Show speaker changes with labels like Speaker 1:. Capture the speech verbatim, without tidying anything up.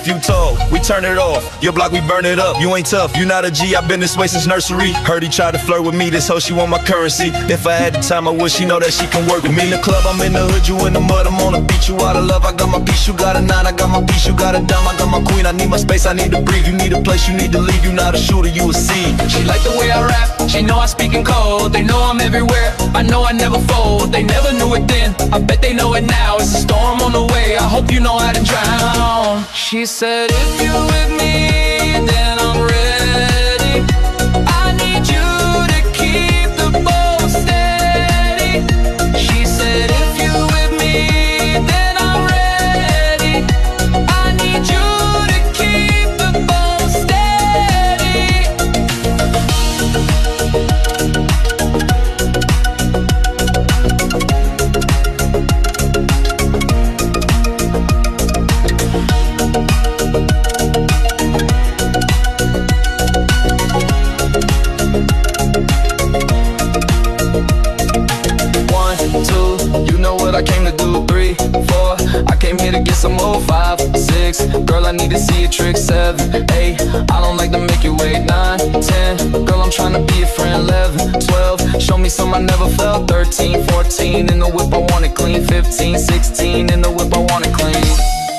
Speaker 1: if you told, we turn it off. Your block, we burn it up. You ain't tough, you not a G, I've been this way since nursery. Heard he tried to flirt with me, this hoe, she want my currency. If I had the time, I wish she know that she can work with me. In the club, I'm in the hood, you in the mud, I'm on the beat. You out of love, I got my piece, you got a nine, I got my piece. You got a dime, I got my queen, I need my space, I need to breathe. You need a place, you need to leave, you not a shooter, you a seed.
Speaker 2: She like the way I rap, she know I speak in code. They know I'm everywhere, I know I never fold. They never knew it then, I bet they know it now. It's a storm on the way, I hope you know how to drown. She said, if you with me, then I'm ready. I need you to keep the boat steady. She said, if you with me, then I'm ready. I need you to keep the boat steady. I came to do three, four. I came here to get some more. Five, six. Girl, I need to see a trick. Seven, eight. I don't like to make you wait. Nine, ten. Girl, I'm trying to be a friend. Eleven, twelve. Show me some I never felt. Thirteen, fourteen. In the whip, I want it clean. Fifteen, sixteen. In the whip, I want it clean.